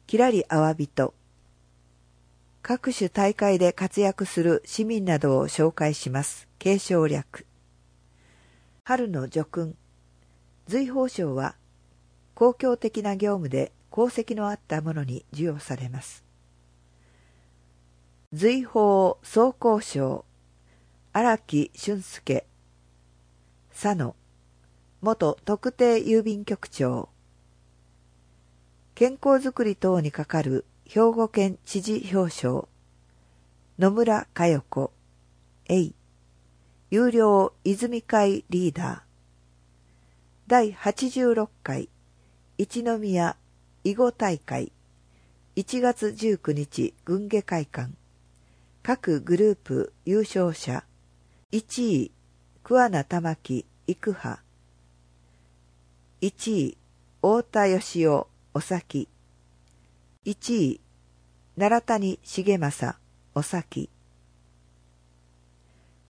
きらりあわびと、各種大会で活躍する市民などを紹介します。継承略。春の叙勲。瑞宝賞は、公共的な業務で功績のあった者に授与されます。瑞宝総工賞。荒木俊介。佐野。元特定郵便局長。健康づくり等に係る兵庫県知事表彰。野村佳代子。有料泉会リーダー。第86回一宮囲碁大会1月19日軍下会館。各グループ優勝者。1位桑名玉木育派。1位太田義雄おさき。1位奈良谷重政おさき。